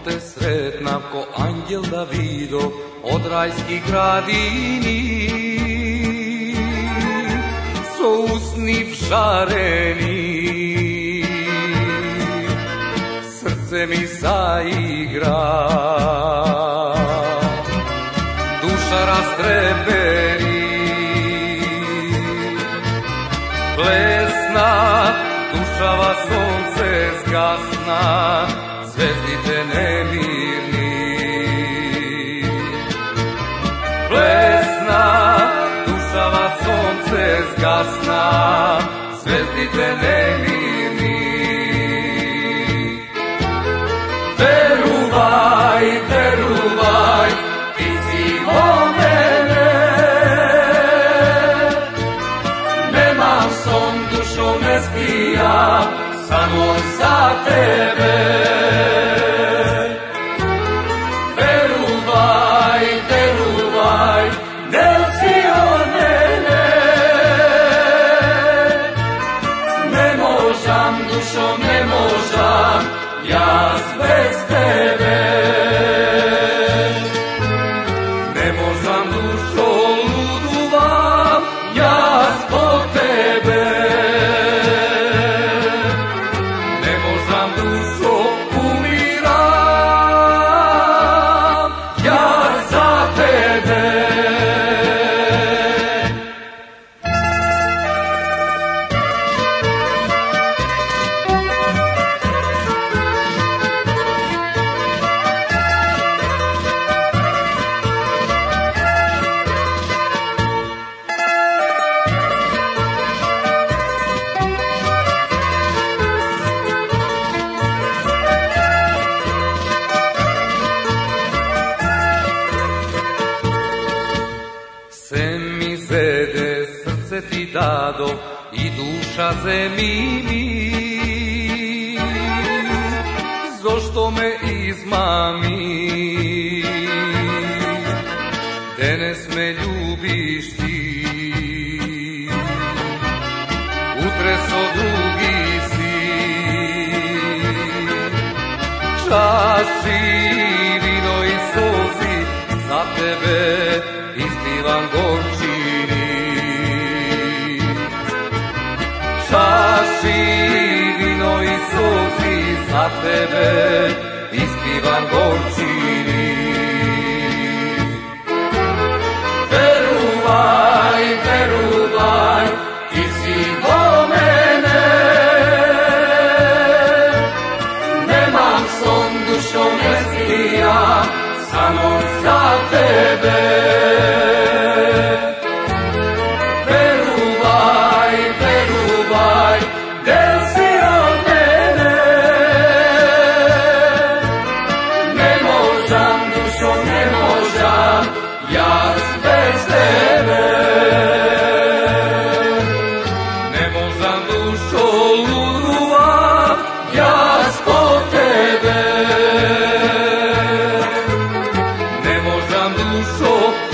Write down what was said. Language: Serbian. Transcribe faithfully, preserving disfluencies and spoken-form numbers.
te sretna ko anđel Davido od rajskih gradini, so usni vžareni, srce mi zaigra, duša rastreperi, plesna, dušava sonce zgasna, zvezdite nemirni. Plesna, dušava sonce zgasna, zvezdite nemirni. Veruvaj, veruvaj, ti si o mene, nemam son, dušo me spija, samo za tebe. Veruvaj, veruvaj, del si od mene, ne možam, dušo, ne možam, ja bez tebe. Ne možam, dušo, luduvam, ja zbog tebe. Ne možam, dušo, umiram, ja za tebe. Se mi zede, srce ti dado i duša zemini, zašto me izmami, danes me ljubiš ti, utreso drugi si, čaši vino i sozi za tebe istivan gorčini. Čaši vino i sozi za tebe istivan gorčini. Veruvaj, veruvaj, ti si o mene, nemam son, dušo me spija, samo za tebe. Veruvaj, veruvaj, del si od mene, ne možam, dušo, ne možam, ja bez tebe. Ne možam, dušo, luduvam, ja zbog tebe. Ne možam, dušo,